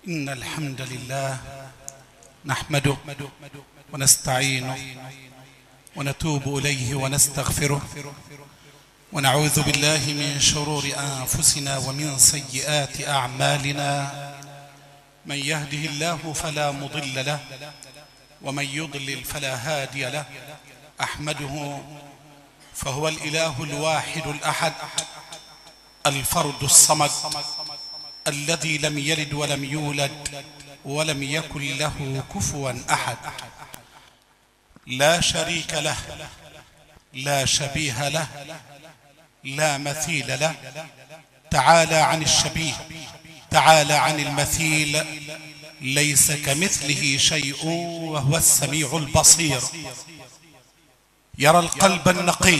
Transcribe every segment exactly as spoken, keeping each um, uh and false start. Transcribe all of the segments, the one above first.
إن الحمد لله نحمده ونستعينه ونتوب إليه ونستغفره ونعوذ بالله من شرور أنفسنا ومن سيئات أعمالنا. من يهده الله فلا مضل له ومن يضلل فلا هادي له. أحمده فهو الإله الواحد الأحد الفرد الصمد الذي لم يلد ولم يولد ولم يكن له كفوا أحد. لا شريك له لا شبيه له لا مثيل له. تعالى عن الشبيه تعالى عن المثيل. ليس كمثله شيء وهو السميع البصير. يرى القلب النقي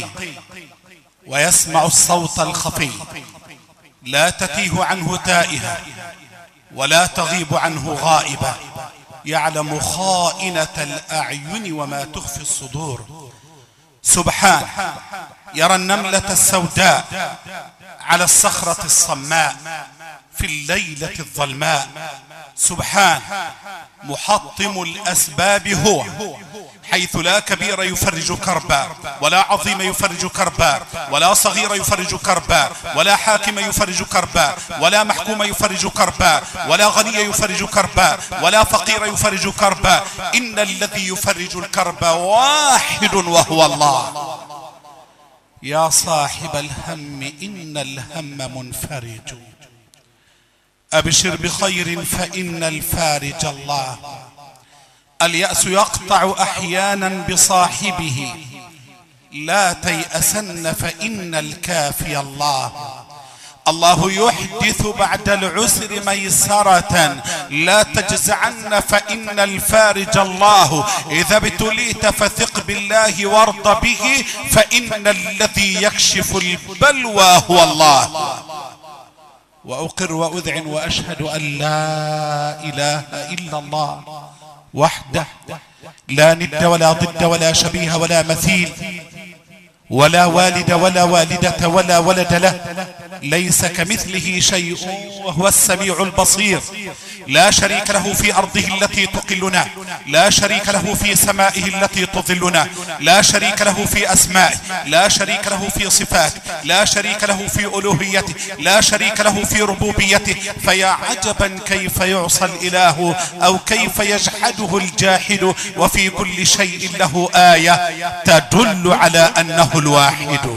ويسمع الصوت الخفي. لا تتيه عنه تائهة ولا تغيب عنه غائبة. يعلم خائنة الأعين وما تخفي الصدور. سبحان يرى النملة السوداء على الصخرة الصماء في الليلة الظلماء. سبحان محطم الأسباب هو، حيث لا كبير يفرج كربا ولا عظيم يفرج كربا ولا صغير يفرج كربا ولا حاكم يفرج كربا ولا محكوم يفرج كربا ولا غني يفرج كربا ولا فقير يفرج كربا. إن الذي يفرج الكرب واحد وهو الله. يا صاحب الهم إن الهم منفرج. أبشر بخير فإن الفارج الله. اليأس يقطع أحيانا بصاحبه. لا تيأسن فإن الكافي الله. الله يحدث بعد العسر ميسرة. لا تجزعن فإن الفارج الله. إذا ابتليت فثق بالله وارض به فإن الذي يكشف البلوى هو الله. وأقر وأذعن وأشهد أن لا إله إلا الله وحده لا ند ولا ضد ولا شبيه ولا مثيل ولا والد ولا والدة ولا ولد له. ليس كمثله شيء وهو السميع البصير. لا شريك له في أرضه التي تقلنا. لا شريك له في سمائه التي تظلنا. لا شريك له في أسمائه. لا شريك له في صفاته. لا شريك له في ألوهيته. لا شريك له في ربوبيته. فيا عجبا كيف يعصى الإله أو كيف يجحده الجاحد. وفي كل شيء له آية تدل على أنه الواحد.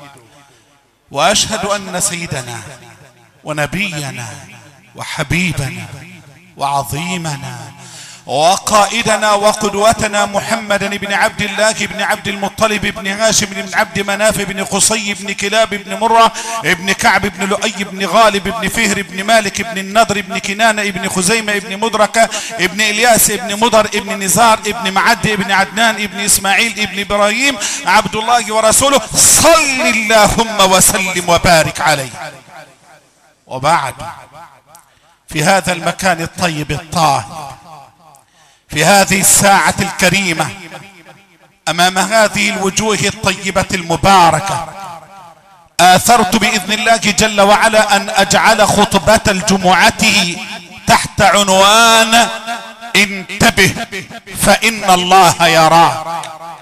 وأشهد أن سيدنا ونبينا وحبيبنا وعظيمنا وقائدنا وقدوتنا محمدا بن عبد الله بن عبد المطلب بن هاشم بن عبد مناف بن قصي بن كلاب بن مرة بن كعب بن لؤي بن غالب بن فهر بن مالك بن النضر بن كنانة بن خزيمة بن مدركة بن إلياس بن مضر بن نزار بن معد بن عدنان بن إسماعيل بن إبراهيم عبد الله ورسوله صل اللهم وسلم وبارك عليه. وبعد، في هذا المكان الطيب الطاهر، في هذه الساعة الكريمة، أمام هذه الوجوه الطيبة المباركة، آثرت بإذن الله جل وعلا أن أجعل خطبة الجمعة تحت عنوان انتبه فإن الله يرى.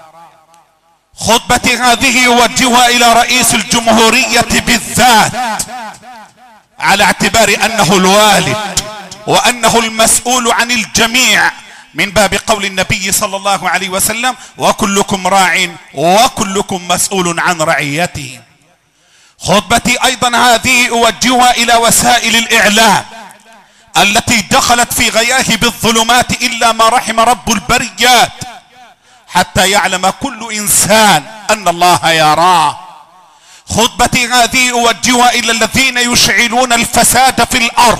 خطبتي هذه أوجهها إلى رئيس الجمهورية بالذات، على اعتبار أنه الوالد وأنه المسؤول عن الجميع، من باب قول النبي صلى الله عليه وسلم: وكلكم راع وكلكم مسؤول عن رعيته. خطبتي أيضا هذه أوجهها إلى وسائل الإعلام التي دخلت في غياه بالظلمات إلا ما رحم رب البريات، حتى يعلم كل إنسان أن الله يراه. خطبتي هذه أوجهها إلى الذين يشعلون الفساد في الأرض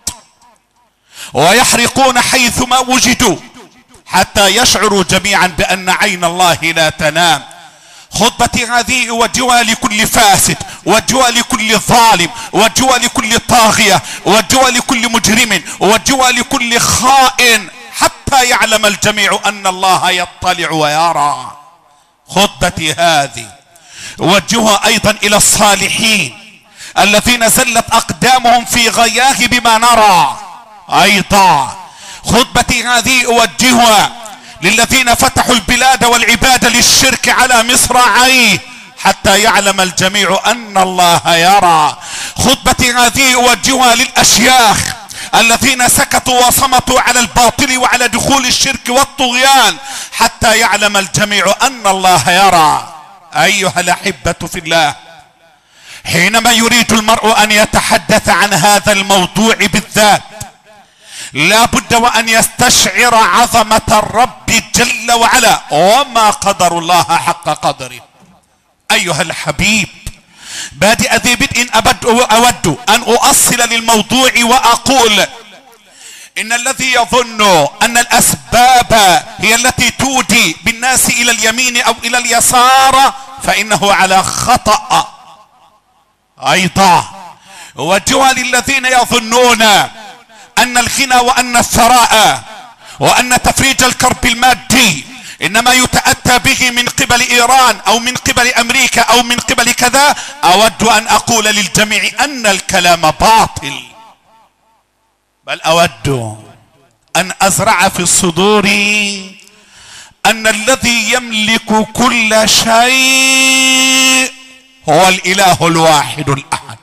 ويحرقون حيثما وجدوا، حتى يشعروا جميعا بأن عين الله لا تنام. خطبتي هذه أوجهها لكل فاسد، وجهها لكل ظالم، وجهها لكل طاغية، وجهها لكل مجرم، وجهها لكل خائن، حتى يعلم الجميع أن الله يطلع ويرى. خطبتي هذه أوجهها أيضا إلى الصالحين الذين زلت أقدامهم في غياه بما نرى، ايضا خطبتي هذه اوجهها للذين فتحوا البلاد والعباد للشرك على مصراعيه حتى يعلم الجميع ان الله يرى. خطبتي هذه اوجهها للاشياخ الذين سكتوا وصمتوا على الباطل وعلى دخول الشرك والطغيان حتى يعلم الجميع ان الله يرى. ايها الاحبة في الله، حينما يريد المرء ان يتحدث عن هذا الموضوع بالذات لا بد وان يستشعر عظمة الرب جل وعلا وما قدر الله حق قدره. ايها الحبيب، بادئ ذي بدء أبد اود ان اؤصل للموضوع واقول ان الذي يظن ان الاسباب هي التي تودي بالناس الى اليمين او الى اليسار فانه على خطأ. ايضا وجه للذين يظنون ان الغنى وان الثراء وان تفريج الكرب المادي انما يتأتى به من قبل ايران او من قبل امريكا او من قبل كذا، اود ان اقول للجميع ان الكلام باطل، بل اود ان ازرع في الصدور ان الذي يملك كل شيء هو الاله الواحد الاحد.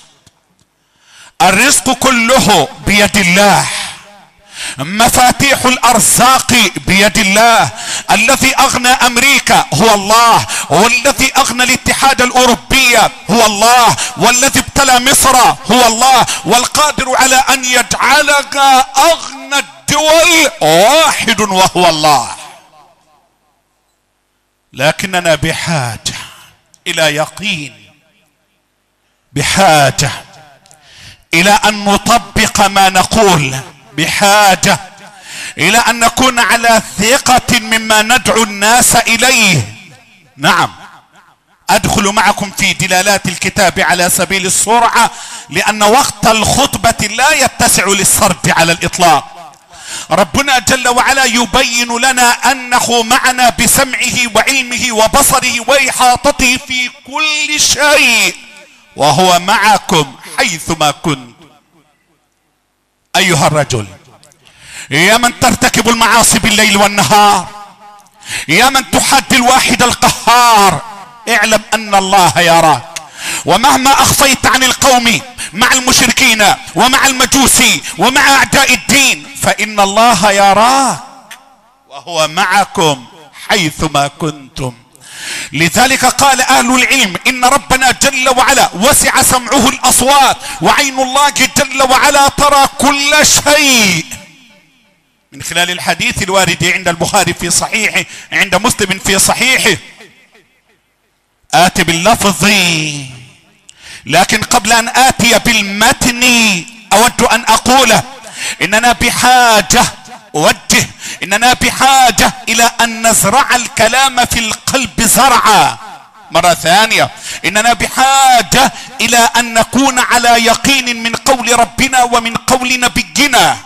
الرزق كله بيد الله، مفاتيح الارزاق بيد الله. الذي اغنى امريكا هو الله، والذي اغنى الاتحاد الاوروبي هو الله، والذي ابتلى مصر هو الله، والقادر على ان يجعلك اغنى الدول واحد وهو الله. لكننا بحاجة الى يقين، بحاجة الى ان نطبق ما نقول، بحاجة الى ان نكون على ثقة مما ندعو الناس اليه. نعم، ادخل معكم في دلالات الكتاب على سبيل السرعة لان وقت الخطبة لا يتسع للسرد على الاطلاق. ربنا جل وعلا يبين لنا انه معنا بسمعه وعلمه وبصره واحاطته في كل شيء، وهو معكم حيثما كنت. ايها الرجل، يا من ترتكب المعاصي بالليل والنهار، يا من تحد الواحد القهار، اعلم ان الله يراك، ومهما اخفيت عن القوم مع المشركين ومع المجوس ومع اعداء الدين فان الله يراك وهو معكم حيثما كنتم. لذلك قال اهل العلم ان ربنا جل وعلا وسع سمعه الاصوات، وعين الله جل وعلا ترى كل شيء، من خلال الحديث الوارد عند البخاري في صحيحه، عند مسلم في صحيحه. آتي باللفظ، لكن قبل ان آتي بالمتن اود ان اقول اننا بحاجة اوجه اننا بحاجة الى ان نزرع الكلام في القلب زرعا. مرة ثانية، اننا بحاجة الى ان نكون على يقين من قول ربنا ومن قول نبينا.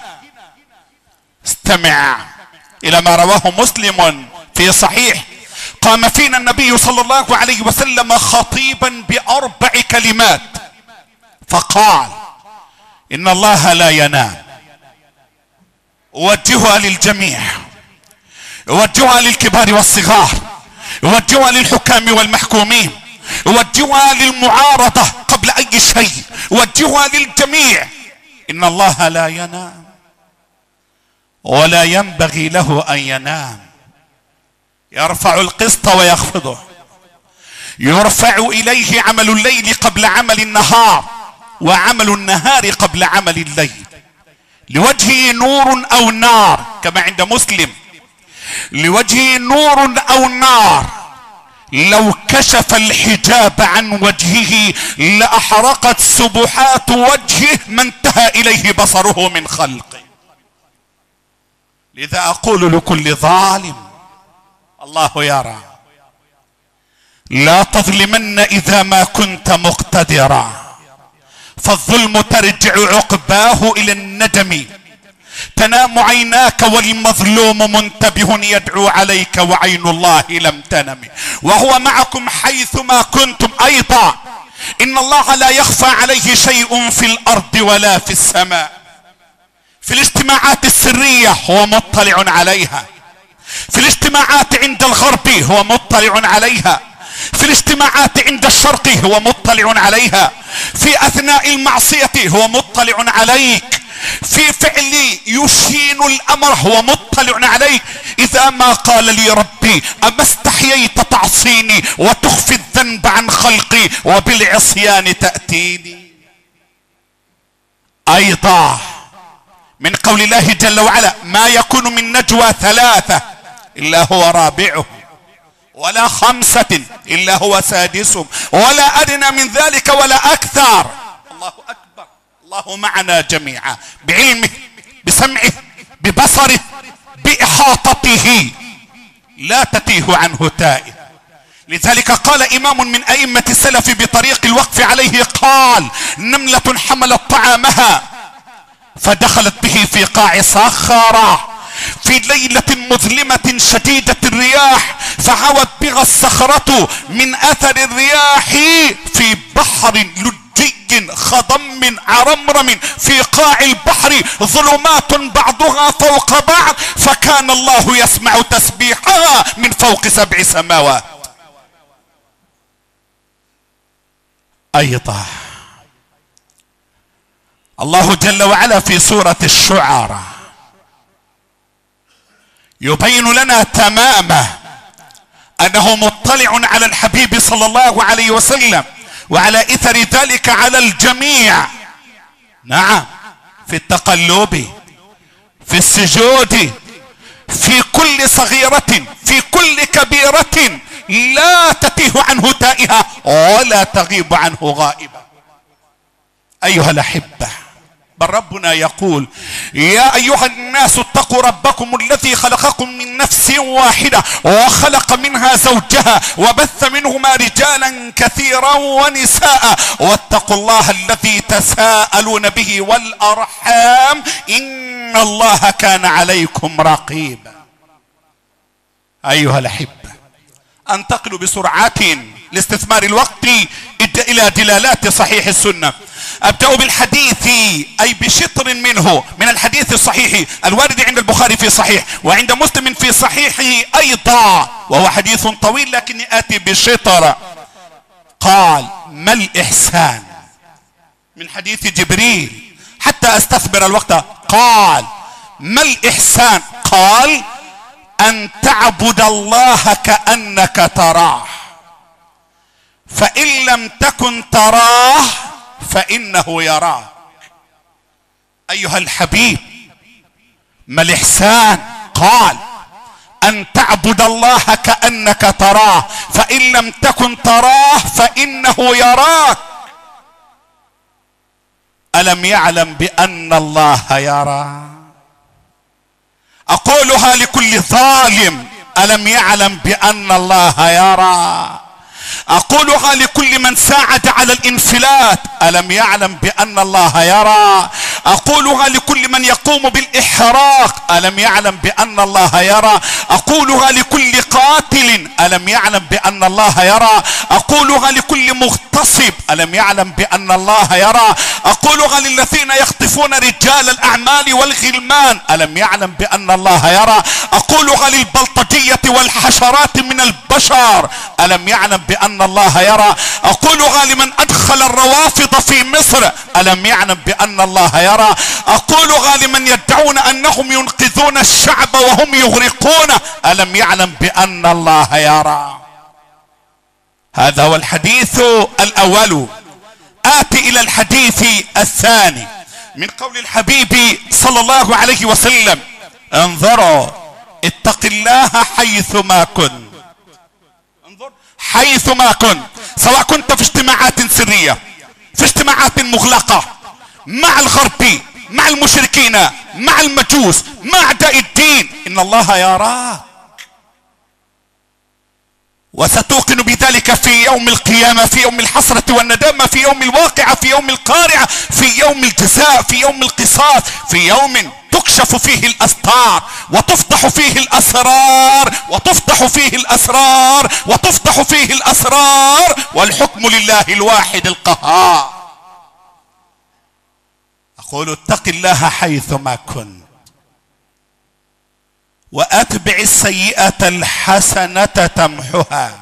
استمع الى ما رواه مسلم في صحيح. قام فينا النبي صلى الله عليه وسلم خطيبا باربع كلمات فقال: ان الله لا ينام. اوجهها للجميع، اوجهها للكبار والصغار، اوجهها للحكام والمحكومين، اوجهها للمعارضة قبل اي شيء، اوجهها للجميع. ان الله لا ينام ولا ينبغي له ان ينام. يرفع القسط ويخفضه، يرفع اليه عمل الليل قبل عمل النهار، وعمل النهار قبل عمل الليل. لوجهه نور او نار كما عند مسلم، لوجهه نور او نار، لو كشف الحجاب عن وجهه لاحرقت سبحات وجهه ما انتهى اليه بصره من خلقه. لذا اقول لكل ظالم: الله يرى، لا تظلمن اذا ما كنت مقتدرا، فالظلم ترجع عقباه الى الندم. تنام عيناك والمظلوم منتبه يدعو عليك وعين الله لم تنم، وهو معكم حيثما كنتم. ايضا ان الله لا يخفى عليه شيء في الارض ولا في السماء. في الاجتماعات السرية هو مطلع عليها، في الاجتماعات عند الغرب هو مطلع عليها، في الاجتماعات عند الشرق هو مطلع عليها، في اثناء المعصية هو مطلع عليك، في فعل يشين الامر هو مطلع عليك. اذا ما قال لي ربي اما استحييت تعصيني وتخفي الذنب عن خلقي وبالعصيان تأتيني. ايضا من قول الله جل وعلا ما يكون من نجوى ثلاثة الا هو رابعهم ولا خمسة الا هو سادسهم ولا ادنى من ذلك ولا اكثر. الله اكبر. الله معنا جميعا بعلمه بسمعه ببصره باحاطته، لا تتيه عنه تائه. لذلك قال امام من ائمة السلف بطريق الوقف عليه قال نملة حملت طعامها فدخلت به في قاع صخرة في ليلة مظلمة شديدة الرياح، فهوت بها الصخرة من اثر الرياح في بحر لجي خضم عرمرم في قاع البحر، ظلمات بعضها فوق بعض، فكان الله يسمع تسبيحها من فوق سبع سماوات. ايضا الله جل وعلا في سورة الشعراء يبين لنا تماما انه مطلع على الحبيب صلى الله عليه وسلم وعلى اثر ذلك على الجميع. نعم، في التقلب، في السجود، في كل صغيرة، في كل كبيرة، لا تتيه عنه تائهة ولا تغيب عنه غائبة. ايها الاحبة، بل ربنا يقول يا ايها الناس اتقوا ربكم الذي خلقكم من نفس واحدة وخلق منها زوجها وبث منهما رجالا كثيرا ونساء واتقوا الله الذي تساءلون به والارحام ان الله كان عليكم رقيبا. ايها الاحبة، انتقل بسرعة لاستثمار الوقت الى دلالات صحيح السنة. ابدأ بالحديث اي بشطر منه من الحديث الصحيح الوارد عند البخاري في صحيح وعند مسلم في صحيحه ايضا، وهو حديث طويل لكني اتي بشطر. قال ما الاحسان؟ من حديث جبريل حتى استثمر الوقت. قال ما الاحسان؟ قال ان تعبد الله كأنك تراه فان لم تكن تراه فانه يراه. ايها الحبيب، ما الاحسان؟ قال ان تعبد الله كأنك تراه فان لم تكن تراه فانه يراك. الم يعلم بان الله يرى؟ اقولها لكل ظالم، الم يعلم بان الله يرى؟ اقولها لكل من ساعد على الانفلات، الم يعلم بان الله يرى؟ اقولها لكل من يقوم بالاحراق، الم يعلم بان الله يرى؟ اقولها لكل قاتل، الم يعلم بان الله يرى؟ اقولها لكل مغتصب، الم يعلم بان الله يرى؟ اقولها للذين يخطفون رجال الاعمال والغلمان، الم يعلم بان الله يرى؟ اقولها للبلطجية والحشرات من البشر، الم يعلم بان الله يرى؟ اقولها لمن ادخل الروافض في مصر، الم يعلم بان الله يرى؟ اقولها لمن يدعون انهم ينقذون الشعب وهم يغرقونه، الم يعلم بان الله يرى؟ هذا هو الحديث الاول. اتي الى الحديث الثاني من قول الحبيب صلى الله عليه وسلم انظروا اتق الله حيثما كنت. انظر حيثما كنت، سواء كنت في اجتماعات سرية، في اجتماعات مغلقة، مع الغرب، مع المشركين، مع المجوس، مع اعداء الدين، ان الله يراك. وستوقن بذلك في يوم القيامة، في يوم الحسرة والندامة، في يوم الواقعة، في يوم القارعة، في يوم الجزاء، في يوم القصاص، في يوم تكشف فيه الاستار وتفتح فيه الاسرار وتفتح فيه الاسرار وتفتح فيه الاسرار والحكم لله الواحد القهار. يقول اتق الله حيثما كنت وأتبع السيئة الحسنة تمحها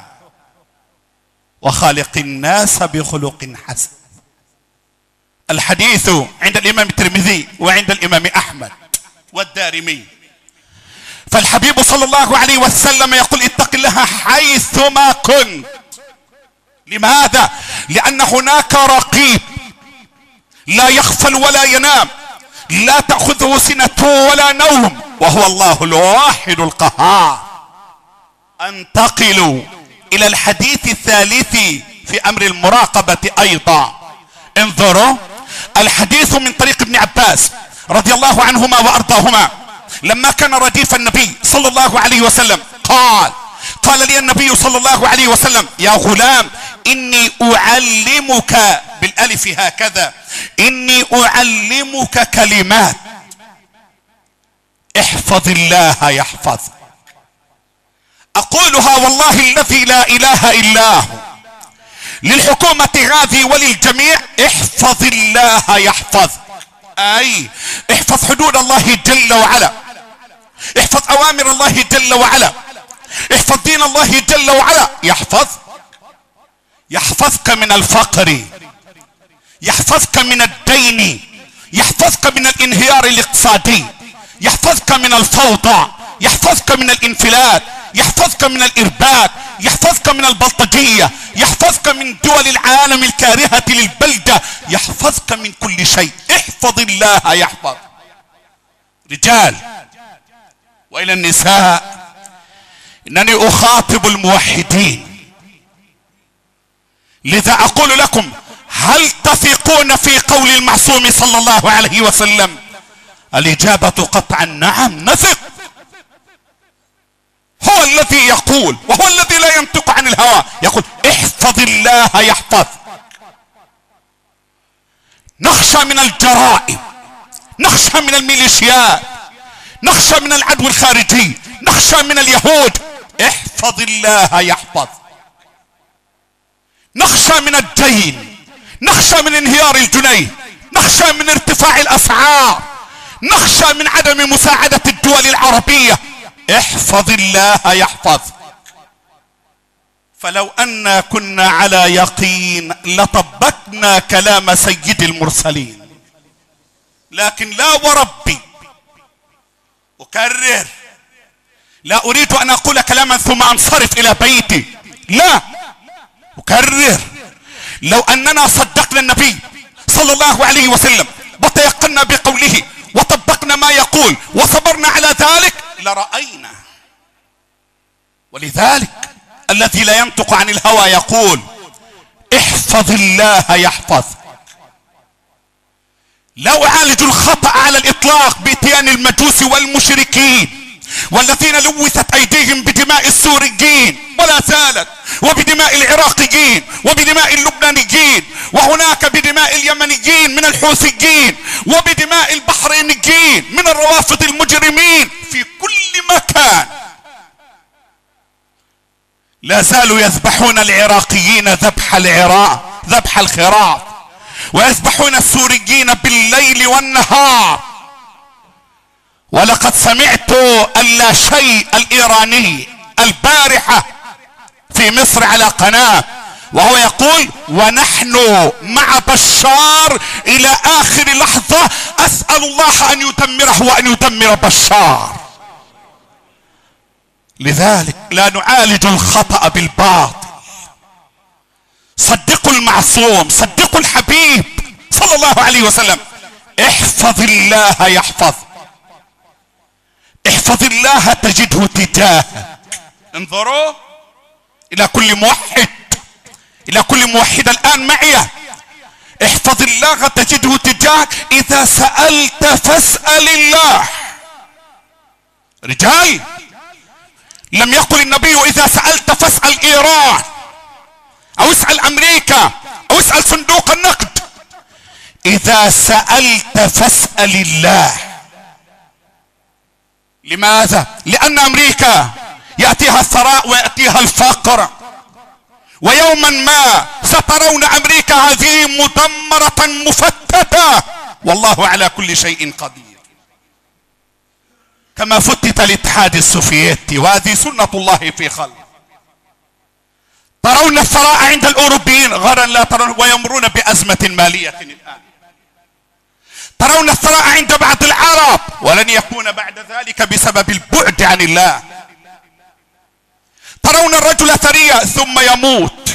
وخالق الناس بخلق حسن. الحديث عند الإمام الترمذي وعند الإمام أحمد والدارمي. فالحبيب صلى الله عليه وسلم يقول اتق الله حيثما كنت. لماذا؟ لأن هناك رقيب لا يغفل ولا ينام، لا تأخذه سنة ولا نوم، وهو الله الواحد القهار. انتقل إلى الحديث الثالث في أمر المراقبة أيضا. انظروا الحديث من طريق ابن عباس رضي الله عنهما وأرضاهما، لما كان رديف النبي صلى الله عليه وسلم قال قال لي النبي صلى الله عليه وسلم يا غلام إني أعلمك بالألف هكذا، إني أعلمك كلمات احفظ الله يحفظك. أقولها والله الذي لا إله إلا هو للحكومة هذه وللجميع، احفظ الله يحفظك. أي احفظ حدود الله جل وعلا، احفظ أوامر الله جل وعلا، احفظ دين الله جل وعلا. يحفظ يحفظك من الفقر، يحفظك من الدين، يحفظك من الانهيار الاقتصادي، يحفظك من الفوضى، يحفظك من الانفلات، يحفظك من الارباك، يحفظك من البلطجية، يحفظك من دول العالم الكارهة للبلدة، يحفظك من كل شيء. احفظ الله يحفظ. رجال وإلى النساء، إنني أخاطب الموحدين، لذا أقول لكم هل تثقون في قول المعصوم صلى الله عليه وسلم؟ الإجابة قطعا نعم نثق. هو الذي يقول وهو الذي لا ينطق عن الهوى، يقول احفظ الله يحفظ. نخشى من الجرائم، نخشى من الميليشيات، نخشى من العدو الخارجي، نخشى من اليهود، احفظ الله يحفظ. نخشى من الدين، نخشى من انهيار الجنيه، نخشى من ارتفاع الاسعار، نخشى من عدم مساعدة الدول العربية، احفظ الله يحفظ. فلو أن كنا على يقين لطبقنا كلام سيد المرسلين، لكن لا وربي أكرر، لا أريد أن أقول كلاما ثم أنصرف إلى بيتي، لا أكرر، لو أننا صدقنا النبي صلى الله عليه وسلم وتيقنا بقوله وطبقنا ما يقول وصبرنا على ذلك لرأينا. ولذلك الذي لا ينطق عن الهوى يقول احفظ الله يحفظ. لا أعالج الخطأ على الإطلاق بإتيان المجوس والمشركين والذين لوثت أيديهم بدماء السوريين ولا زالت، وبدماء العراقيين، وبدماء اللبنانيين، وهناك بدماء اليمنيين من الحوثيين، وبدماء البحرينيين من الروافض المجرمين في كل مكان. لا زالوا يذبحون العراقيين ذبح العراق ذبح الخراف، ويذبحون السوريين بالليل والنهار. ولقد سمعت اللا شيء الإيراني البارحة في مصر على قناة وهو يقول ونحن مع بشار إلى آخر لحظة، أسأل الله أن يدمره وأن يدمر بشار. لذلك لا نعالج الخطأ بالباطل. صدقوا المعصوم، صدقوا الحبيب صلى الله عليه وسلم، احفظ الله يحفظ. احفظ الله تجده تجاهك. انظروا الى كل موحد، الى كل موحد الان معي، احفظ الله تجده تجاهك. اذا سألت فاسأل الله. رجال، لم يقل النبي اذا سألت فاسأل ايران او اسأل امريكا او اسأل صندوق النقد. اذا سألت فاسأل الله. لماذا؟ لأن أمريكا يأتيها الثراء ويأتيها الفقر، ويوما ما سترون أمريكا هذه مدمرة مفتتة والله على كل شيء قدير. كما فتت الاتحاد السوفيتي، وهذه سنة الله في خلقه. ترون الثراء عند الأوروبيين غدا لا ترون، ويمرون بأزمة مالية الآن. ترون الثراء عند بعض العرب، ولن يكون بعد ذلك بسبب البعد عن الله. ترون الرجل ثريا ثم يموت،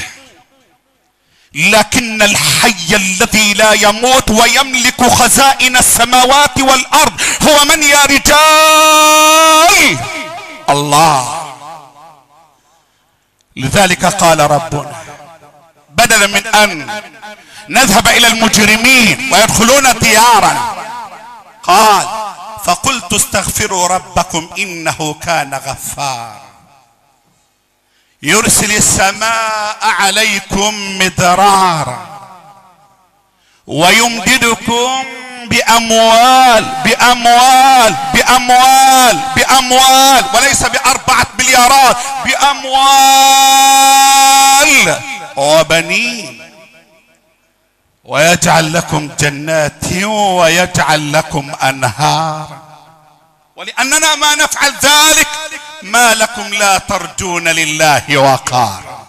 لكن الحي الذي لا يموت ويملك خزائن السماوات والأرض هو من يا رجال؟ الله. لذلك قال ربنا بدلا من أن نذهب إلى المجرمين ويدخلون ديارنا، قال فقلت استغفروا ربكم إنه كان غفارا يرسل السماء عليكم مدرارا ويمددكم بأموال بأموال بأموال بأموال، وليس بأربعة مليارات، بأموال وبنين، ويجعل لكم جنات ويجعل لكم أنهارا. ولأننا ما نفعل ذلك ما لكم لا ترجون لله وقارا.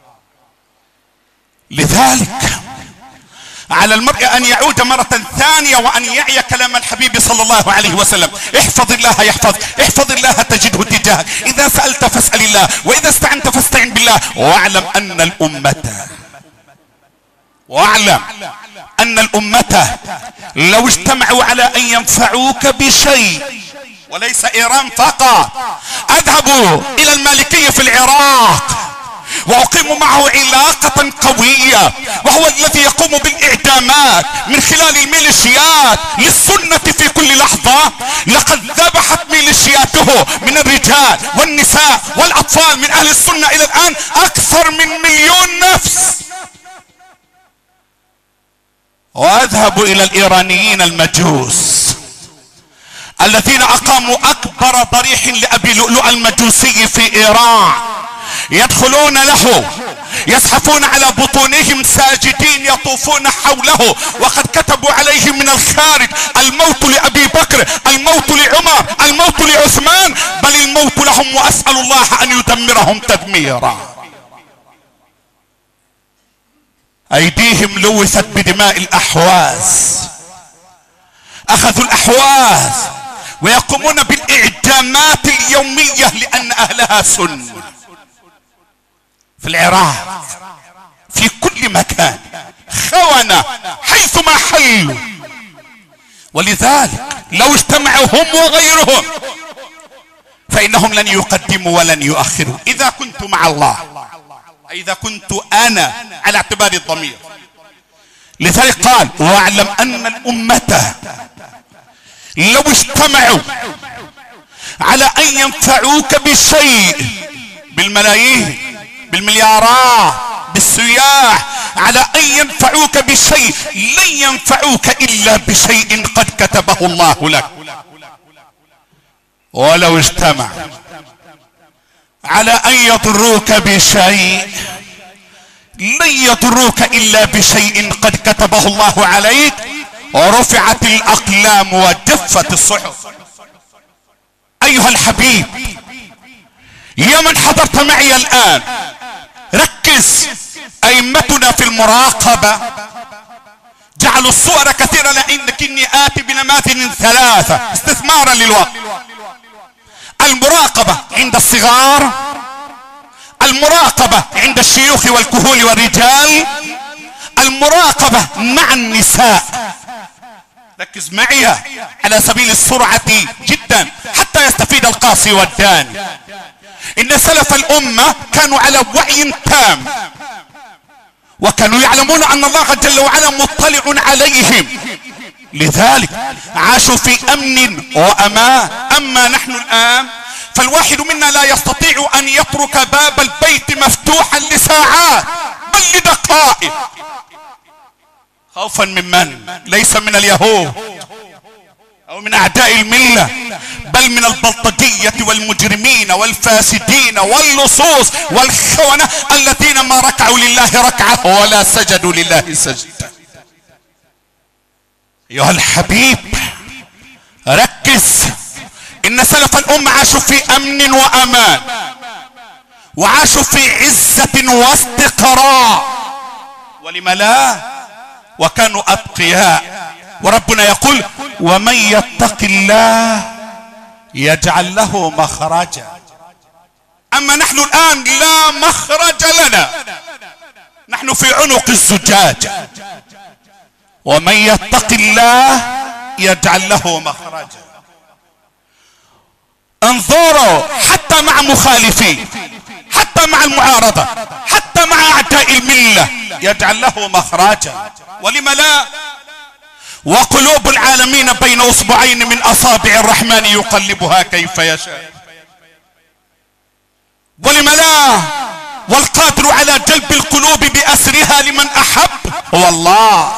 لذلك على المرء أن يعود مرة ثانية وأن يعي كلام الحبيب صلى الله عليه وسلم: احفظ الله يحفظك، احفظ الله تجده تجاهك، إذا سألت فاسأل الله، وإذا استعنت فاستعن بالله. واعلم أن الأمة واعلم أن الأمة لو اجتمعوا على أن ينفعوك بشيء، وليس إيران فقط، اذهبوا إلى المالكي في العراق وأقيموا معه علاقة قوية، وهو الذي يقوم بالإعدامات من خلال الميليشيات للسنة في كل لحظة، لقد ذبحت ميليشياته من الرجال والنساء والأطفال من أهل السنة إلى الآن أكثر من مليون نفس. وأذهب إلى الإيرانيين المجوس الذين أقاموا أكبر ضريح لأبي لؤلؤ المجوسي في إيران، يدخلون له يزحفون على بطونهم ساجدين يطوفون حوله، وقد كتبوا عليه من الخارج: الموت لأبي بكر، الموت لعمر، الموت لعثمان، بل الموت لهم، وأسأل الله أن يدمرهم تدميرا. أيديهم لوثت بدماء الأحواز، أخذوا الأحواز ويقومون بالإعدامات اليومية لأن أهلها سنة في العراق، في كل مكان، خونة حيثما حلوا. ولذلك لو اجتمعوا هم وغيرهم فإنهم لن يقدموا ولن يؤخروا. إذا كنت مع الله، إذا كنت أنا على اعتبار الضمير. لذلك قال: واعلم أن الأمة لو اجتمعوا على أن ينفعوك بشيء، بالملايين، بالمليارات، بالسياح، على أن ينفعوك بشيء، لن ينفعوك إلا بشيء قد كتبه الله لك. ولو اجتمع على أن يضروك بشيء، لن يضروك إلا بشيء قد كتبه الله عليك. ورفعت الأقلام وجفت الصحف. أيها الحبيب، يا من حضرت معي الآن، ركز. أئمتنا في المراقبة جعلوا الصور كثيرة، لكني آتي بنماذج ثلاثة استثمارا للوقت. المراقبة عند الصغار، المراقبة عند الشيوخ والكهول والرجال، المراقبة مع النساء. ركز معي على سبيل السرعة جدا حتى يستفيد القاصي والداني. إن سلف الأمة كانوا على وعي تام، وكانوا يعلمون أن الله جل وعلا مطلع عليهم، لذلك عاشوا في أمن وأمان. أما نحن الآن فالواحد منا لا يستطيع أن يترك باب البيت مفتوحا لساعات بل لدقائق، خوفا من من؟ ليس من اليهود أو من أعداء الملة، بل من البلطجية والمجرمين والفاسدين واللصوص والخونة الذين ما ركعوا لله ركعة ولا سجدوا لله سجدة. ايها الحبيب ركز، ان سلف الامة عاشوا في امن وامان، وعاشوا في عزة واستقرار، ولم لا؟ وكانوا اتقياء. وربنا يقول ومن يتق الله يجعل له مخرجا. اما نحن الان لا مخرج لنا، نحن في عنق الزجاجة. ومن يتق الله يجعل له مخرجا. انظروا حتى مع مخالفين، حتى مع المعارضة، حتى مع اعداء الملة يجعل له مخرجا. ولم لا؟ وقلوب العالمين بين اصبعين من اصابع الرحمن يقلبها كيف يشاء. ولم لا؟ والقادر على جلب القلوب بأسرها لمن احب هو الله.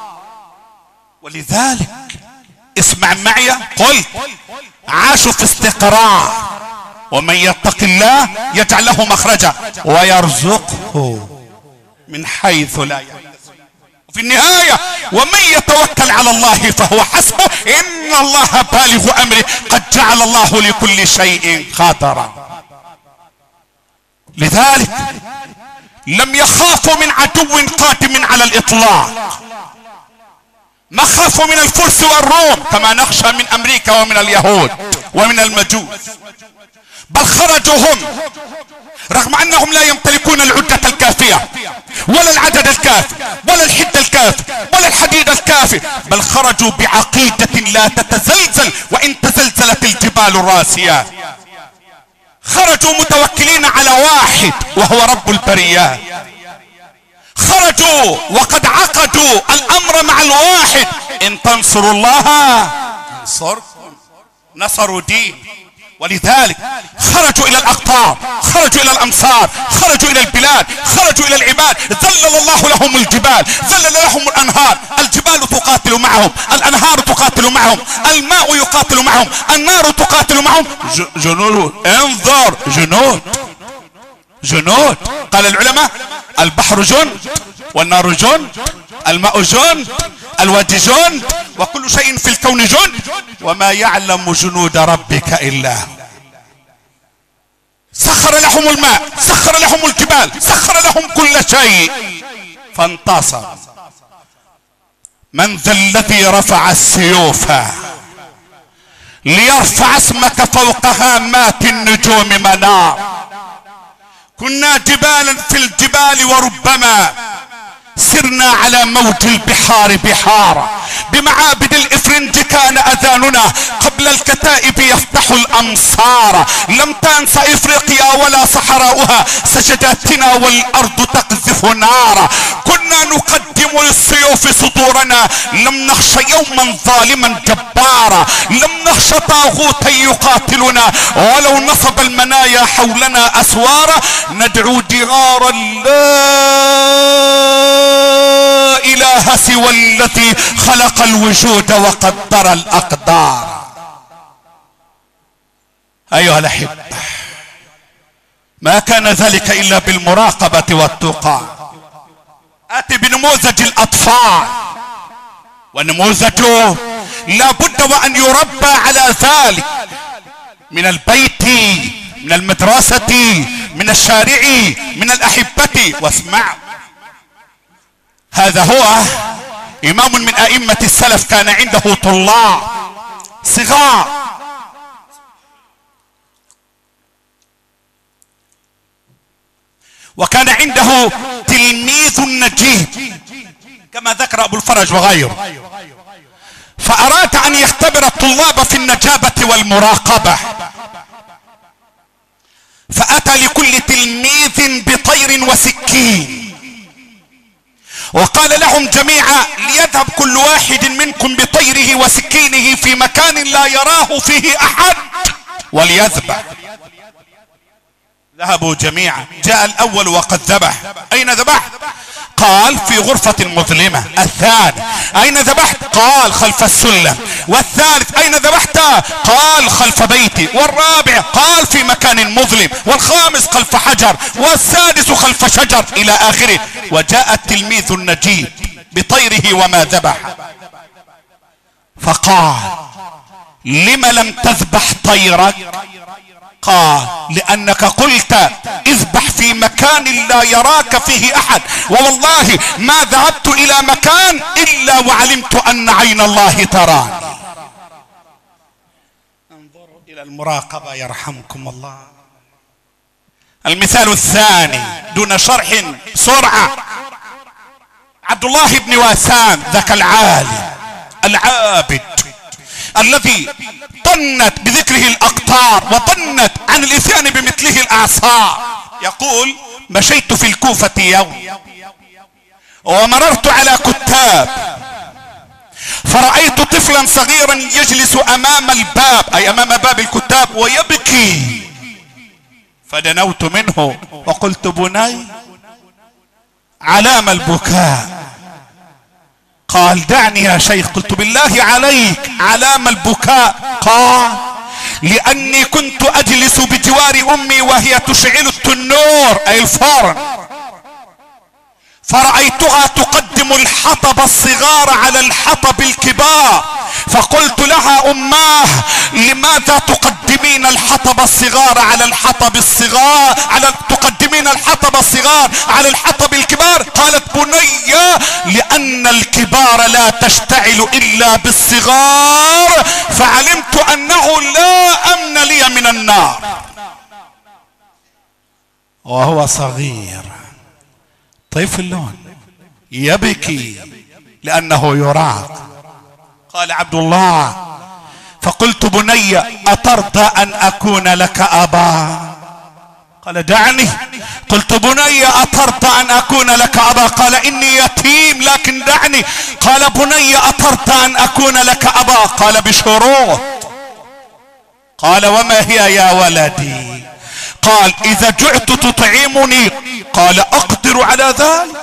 ولذلك اسمع معي، قل عاشوا في استقرار. ومن يتق الله يجعل له مخرجا ويرزقه من حيث لا يحتسب. وفي النهاية ومن يتوكل على الله فهو حسبه ان الله بالغ امره قد جعل الله لكل شيء قدرا. لذلك لم يخافوا من عدو قادم على الاطلاق، ما خافوا من الفرس والروم كما نخشى من امريكا ومن اليهود ومن المجوس، بل خرجوا هم رغم انهم لا يمتلكون العدة الكافية ولا العدد الكافي ولا الحد الكافي ولا الحديد الكافي، بل خرجوا بعقيدة لا تتزلزل وان تزلزلت الجبال الراسيات. خرجوا متوكلين على واحد وهو رب البريات. خرجوا وقد عقدوا الامر مع الواحد، ان تنصروا الله ينصركم، نصروا دين. ولذلك خرجوا الى الاقطار، خرجوا الى الامصار، خرجوا الى البلاد، خرجوا الى العباد. ذلل الله لهم الجبال، ذلل لهم الانهار. الجبال تقاتل معهم، الانهار تقاتل معهم، الماء يقاتل معهم، النار تقاتل معهم. جنود، انظر، جنود جنود. قال العلماء البحر جند، والنار جند، الماء جند، الوادي جند، وكل شيء في الكون جند. وما يعلم جنود ربك الا هو. سخر لهم الماء، سخر لهم الجبال، سخر لهم كل شيء فانتصر. من ذا الذي رفع السيوف ليرفع اسمك فوق هامات النجوم منار؟ كنا جبالا في الجبال وربما سرنا على موج البحار بحارا. بمعابد الافرنج كان اذاننا قبل الكتائب يفتح الامصار. لم تنس افريقيا ولا صحراؤها سجداتنا والارض تقذف نارا. كنا نقدم للسيوف صدورنا، لم نخش يوما ظالما جبارا، لم نخش طاغوتا يقاتلنا، ولو نصب المنايا حولنا اسوارا ندعو جغارا لا اله سوى الذي خلق الوجود وقدر الاقدار. ايها الاحبه، ما كان ذلك الا بالمراقبه والتقى. اتي بنموذج الاطفال، ونموذجه لا بد وان يربى على ذلك، من البيت، من المدرسة، من الشارع، من الاحبة. واسمع، هذا هو امام من ائمة السلف كان عنده طلاب صغار، وكان عنده تلميذ نجيب كما ذكر ابو الفرج وغيره، فاراد ان يختبر الطلاب في النجابة والمراقبة، فاتى لكل تلميذ بطير وسكين وقال لهم جميعا ليذهب كل واحد منكم بطيره وسكينه في مكان لا يراه فيه احد وليذبح. ذهبوا جميعا، جاء الاول وقد ذبح. اين ذبحت؟ قال في غرفة مظلمة. الثاني اين ذبحت؟ قال خلف السلم. والثالث اين ذبحت؟ قال خلف بيتي. والرابع قال في مكان مظلم. والخامس خلف حجر. والسادس خلف شجر، الى اخره. وجاء التلميذ النجيب بطيره وما ذبح. فقال: لم لم تذبح طيرك؟ قال: لأنك قلت اذبح في مكان لا يراك فيه أحد، ووالله ما ذهبت إلى مكان إلا وعلمت أن عين الله تراني. انظروا إلى المراقبة يرحمكم الله. المثال الثاني دون شرح سرعة: عبد الله بن واسان ذاك العالم العابد الذي طنت بذكره الأقطار وطنت عن الإتيان بمثله الأعصار، يقول: مشيت في الكوفة يوم ومررت على كتاب فرأيت طفلا صغيرا يجلس أمام الباب، أي أمام باب الكتاب، ويبكي، فدنوت منه وقلت: بني علام البكاء؟ قال: دعني يا شيخ. قلت: بالله عليك علام البكاء؟ قال: لأني كنت أجلس بجوار أمي وهي تشعل التنور أي الفرن، فرأيتها تقدم الحطب الصغار على الحطب الكبار، فقلت لها: أماه لماذا تقدمين الحطب الصغار على الحطب الصغار على تقدمين الحطب الصغار على الحطب الكبار؟ قالت: بني لأن الكبار لا تشتعل إلا بالصغار، فعلمت أنه لا أمن لي من النار. وهو صغير طفل يبكي لأنه يراق. قال عبد الله: فقلت: بني أترضى أن أكون لك أبا؟ قال: دعني. قلت: بني أترضى أن أكون لك أبا؟ قال: إني يتيم لكن دعني. قال: بني أترضى أن أكون لك أبا؟ قال: بشروط. قال: وما هي يا ولدي؟ قال: إذا جعت تطعمني. قال: أقدر على ذلك.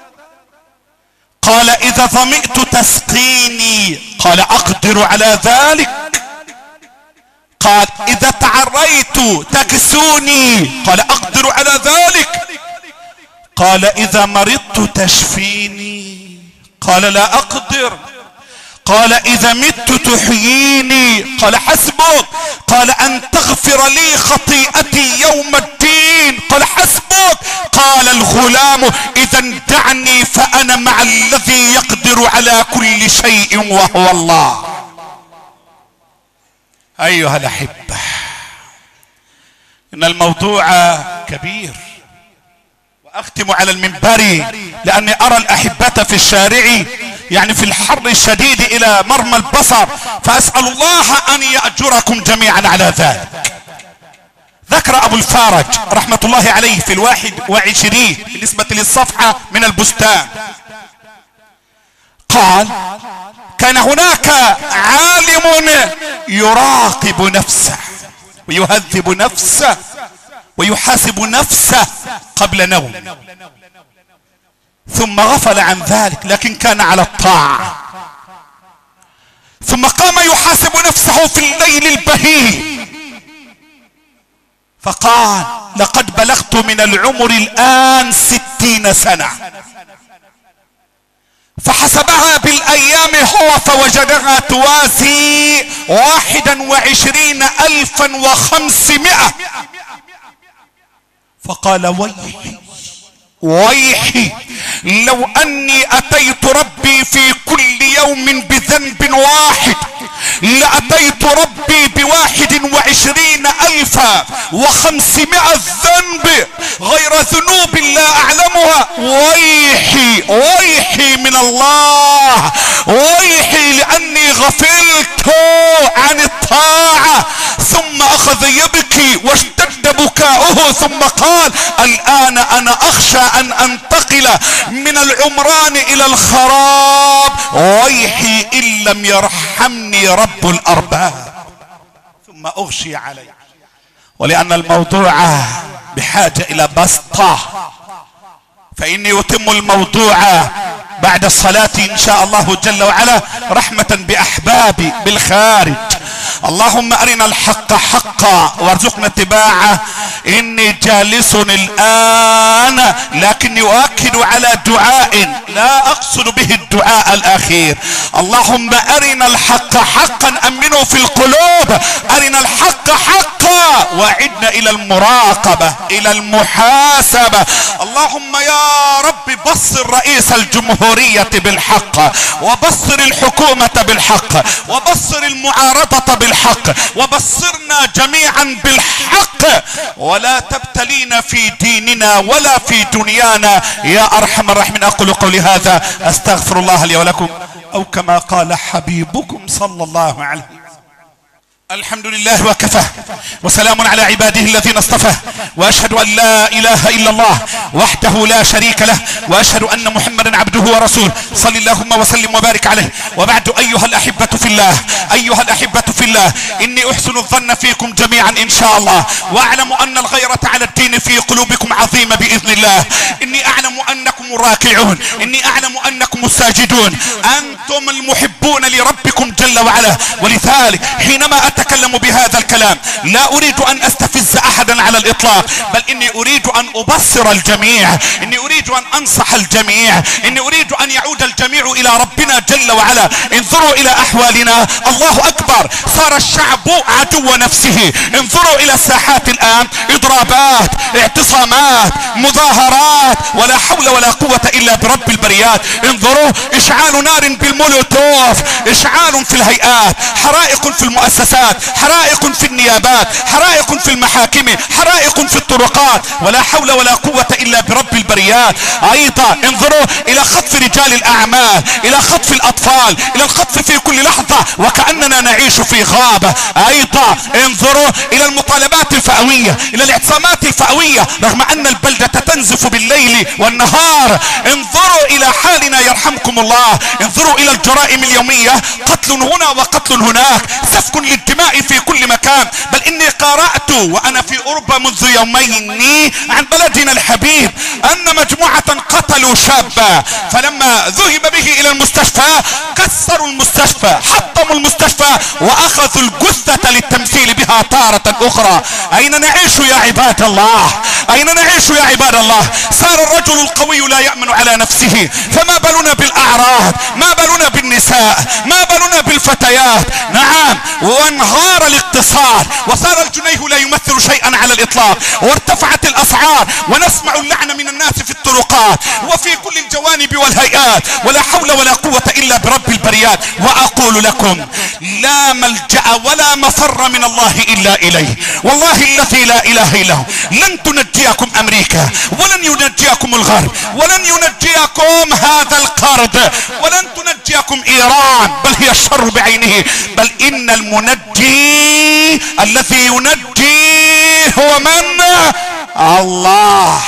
قال: إذا ظمئت تسقيني. قال: أقدر على ذلك. قال: إذا تعريت تكسوني. قال: أقدر على ذلك. قال: إذا مرضت تشفيني. قال: لا أقدر. قال: إذا مت تحييني. قال: حسبك. قال: أن تغفر لي خطيئتي يوم الدين. قال: حسبك. قال الغلام: إذا دعني فأنا مع الذي يقدر على كل شيء وهو الله. أيها الأحبة، إن الموضوع كبير، وأختم على المنبر لأني أرى الأحبة في الشارع يعني في الحر الشديد إلى مرمى البصر، فأسأل الله أن يأجركم جميعا على ذلك. ذكر أبو الفارج رحمة الله عليه في الواحد وعشرين بالنسبة للصفحة من البستان، قال: كان هناك عالم يراقب نفسه ويهذب نفسه ويحاسب نفسه قبل نوم، ثم غفل عن ذلك لكن كان على الطاعة، ثم قام يحاسب نفسه في الليل البهيم، فقال: لقد بلغت من العمر الآن ستين سنة، فحسبها بالايام هو فوجدها توازي واحدا وعشرين الفا وخمسمائة، فقال: ويحي ويحي لو اني اتيت ربي في كل يوم بذنب واحد لاتيت ربي بواحد وعشرين الفا وخمسمائة ذنب غير ذنوب لا اعلمها. ويحي ويحي من الله، ويحي لاني غفلت عن الطاعة. ثم اخذ يبكي واشتد بكاؤه، ثم قال: الان انا اخشى ان انتقل من العمران الى الخراب، ويحي ان لم يرحمني رب الارباب. ثم اغشي علي، ولان الموضوع بحاجة الى بسطة فاني اتم الموضوع بعد الصلاة ان شاء الله جل وعلا، رحمة باحبابي بالخارج. اللهم ارنا الحق حقا وارزقنا اتباعه. اني جالس الان لكني اؤكد على دعاء لا اقصد به الدعاء الاخير. اللهم ارنا الحق حقا امنه في القلوب، ارنا الحق حقا واعدنا الى المراقبة الى المحاسبة. اللهم يا رب بصر رئيس الجمهورية بالحق، وبصر الحكومة بالحق، وبصر المعارضة بالحق، وبصرنا جميعا بالحق، ولا تبتلينا في ديننا ولا في دنيانا يا ارحم الراحمين. اقول قولي هذا استغفر الله لي ولكم، او كما قال حبيبكم صلى الله عليه وسلم. الحمد لله وكفى، وسلام على عباده الذين اصطفى، واشهد ان لا اله الا الله وحده لا شريك له، واشهد ان محمدا عبده ورسوله، صل اللهم وسلم وبارك عليه. وبعد، ايها الاحبة في الله، ايها الاحبة في الله، اني احسن الظن فيكم جميعا ان شاء الله، واعلم ان الغيرة على الدين في قلوبكم عظيمة باذن الله. اني اعلم انكم راكعون، اني اعلم انكم ساجدون، انتم المحبون لربكم جل وعلا. ولذلك حينما اتكلم بهذا الكلام لا اريد ان استفز احدا على الاطلاق، بل اني اريد ان ابصر الجميع، اني اريد ان انصح الجميع، اني اريد ان يعود الجميع الى ربنا جل وعلا. انظروا الى احوالنا، الله اكبر، صار الشعب عدو نفسه. انظروا الى الساحات الان، اضرابات، اعتصامات، مظاهرات، ولا حول ولا قوة الا برب البريات. انظروا اشعال نار بالمولوتوف، اشعال في الهيئات، حرائق في المؤسسات، حرائق في النيابات، حرائق في المحاكم، حرائق في الطرقات، ولا حول ولا قوة الا برب البريات. ايضا انظروا الى خطف رجال الاعمال، الى خطف الاطفال، الى الخطف في كل لحظة وكأننا نعيش في غابة. ايضا انظروا الى المطالبات الفئوية، الى الاعتصامات الفئوية رغم ان البلدة تنزف بالليل والنهار. انظروا الى حالنا يرحمكم الله، انظروا الى الجرائم اليومية، قتل هنا وقتل هناك، سفك للدماء في كل مكان. بل اني قرأت وانا في اوروبا منذ يومين عن بلدنا الحبيب ان مجموعة قتلوا شابا، فلما ذهب به الى المستشفى كسروا المستشفى، حطموا المستشفى، واخذوا الجثة للتمثيل بها تارة اخرى. اين نعيش يا عباد الله؟ اين نعيش يا عباد الله؟ صار الرجل القوي لا يأمن على نفسه، فما بالنا بالاعراض، ما بالنا بالنساء، ما بالنا بالفتيات. نعم، وانهار الاقتصاد، وصار الجنيه لا يمثل شيئا على الاطلاق، وارتفعت الاسعار، ونسمع اللعن من الناس في الطرقات وفي كل الجوانب والهيئات، ولا حول ولا قوة الا برب البريات. واقول لكم لا ملجأ ولا مفر من الله الا اليه، والله الذي لا اله الا هو. لن تنجيكم امريكا، ولن ينجيكم الغرب، ولن ينجيكم هذا القرد، ولن تنجيكم ايران، بل هي الشر بعينه. بل ان المنجي الذي ينجي هو من؟ الله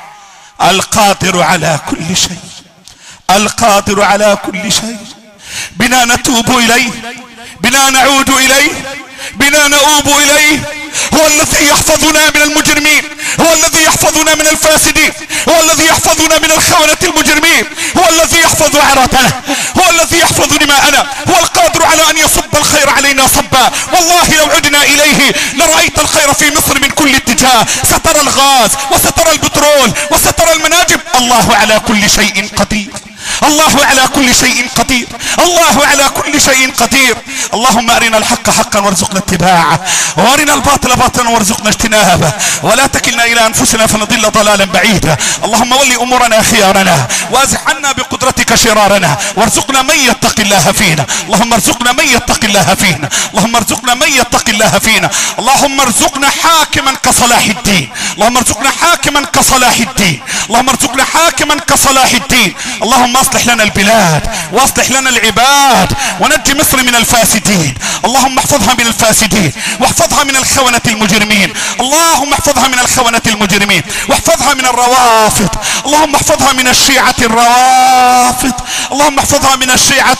القادر على كل شيء، القادر على كل شيء. بنا نتوب اليه، بنا نعود اليه، بنا نؤوب اليه. هو الذي يحفظنا من المجرمين، هو الذي يحفظنا من الفاسدين، هو الذي يحفظنا من الخونة المجرمين، هو الذي يحفظ عراتنا، هو الذي يحفظ دماءنا، هو القادر على ان يصب الخير علينا صبا. والله لو عدنا اليه لرأيت الخير في مصر من كل اتجاه. سترى الغاز، وسترى البترول، وسترى المناجم. الله على كل شيء قدير، الله على كل شيء قدير، الله على كل شيء قدير. اللهم ارنا الحق حقا وارزقنا اتباعه، وارنا الباطل باطلا وارزقنا اجتنابه، ولا تكلنا الى انفسنا فنضل ضلالا بعيدا. اللهم ول امورنا خيارنا، وازح عنا بقدرتك شرارنا، وارزقنا من يتقي الله فينا. اللهم ارزقنا من يتقي الله فينا، اللهم ارزقنا من يتقي الله فينا. اللهم ارزقنا حاكما كصلاح الدين، اللهم ارزقنا حاكما كصلاح الدين، اللهم ارزقنا حاكما كصلاح الدين. اللهم اصلح لنا البلاد، واصلح لنا العباد، ونجي مصر من الفاسدين. اللهم احفظها من الفاسدين، واحفظها من الخونة المجرمين. اللهم احفظها من الخونة المجرمين، واحفظها من الروافض. اللهم احفظها من الشيعة الروافض، اللهم احفظها من الشيعة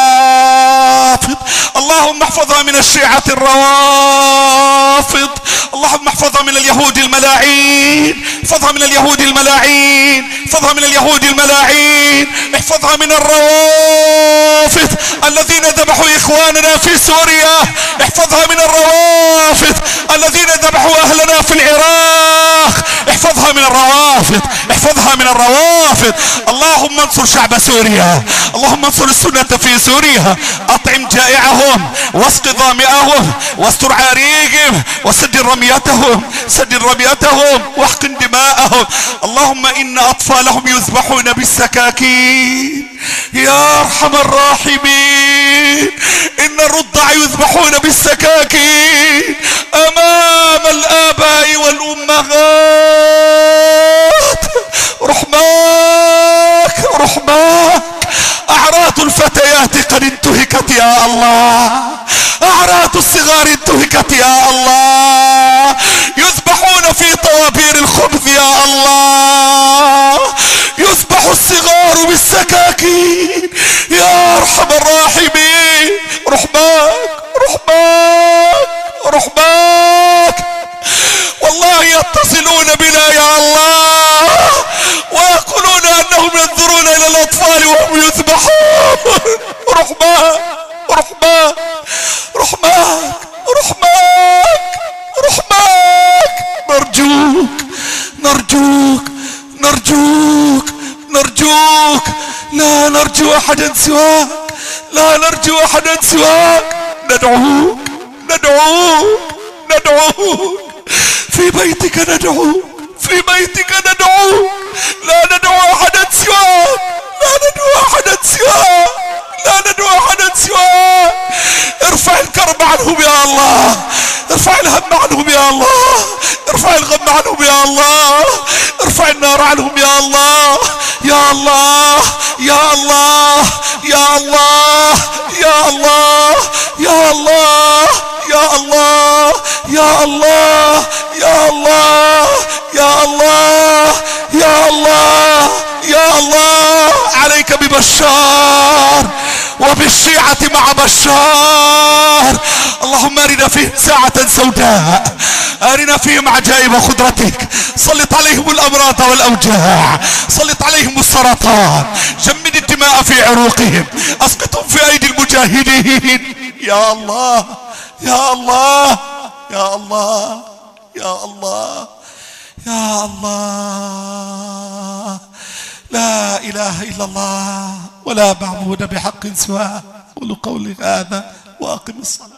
الروافض، اللهم احفظها من الشيعة الروافض. اللهم احفظها من اليهود الملاعين، احفظها من اليهود الملاعين، احفظها من اليهود الملاعين، احفظها من الروافض الذين ذبحوا اخواننا في سوريا، احفظها من الروافض الذين ذبحوا اهلنا في العراق، احفظها من الروافض، احفظها من الروافض. اللهم انصر شعب سوريا، اللهم انصر السنة في سوريا، اطعم جائعهم واسق ظامئهم واستر عاريهم وسد رميتهم، سد رميتهم واحقن دماءهم. اللهم ان اطفالهم يذبحون بالسكاكين يا ارحم الراحمين، ان الرضع يذبحون بالسكاكين امام الاباء والامهات. رحماك رحماك، اعراض الفتيات قد انتهكت يا الله، اعراض الصغار انتهكت يا الله، يذبحون في طوابير الخبز يا الله، يذبح الصغار بالسكاكين يا ارحم الراحمين. رحماك رحماك رحماك، والله يتصلون بنا يا الله ويقولون انهم ينظرون الى الاطفال وهم يذبحون. رحماك رحماك رحماك رحماك رحماك، نرجوك نرجوك نرجوك نرجوك، لا نرجو احدا سواك، لا نرجو احدا سواك، ندعوك ندعوك ندعوك، في بيتك ندعوك، في بيتك ندعوك، لا ندعو احدا سواك، لا ندعو احدا سواك، لا ندعو احدا سواك. ارفع الكرب عنهم يا الله، ارفع الهم عنهم يا الله، ارفع الغم عنهم يا الله، ارفع النار عنهم يا الله يا الله يا الله يا الله يا الله يا الله يا الله يا الله يا الله يا الله يا الله يا الله. عليك ببشار وبالشيعة مع بشار. اللهم ارنا فيهم ساعة سوداء، ارنا فيهم عجائب قدرتك، سلط عليهم الامراض والاوجاع، سلط عليهم السرطان، جمد الدماء في عروقهم، اسقطهم في ايدي المجاهدين يا الله يا الله يا الله يا الله يا الله. لا اله الا الله ولا معبود بحق سواه. قولوا قولي هذا واقم الصلاة.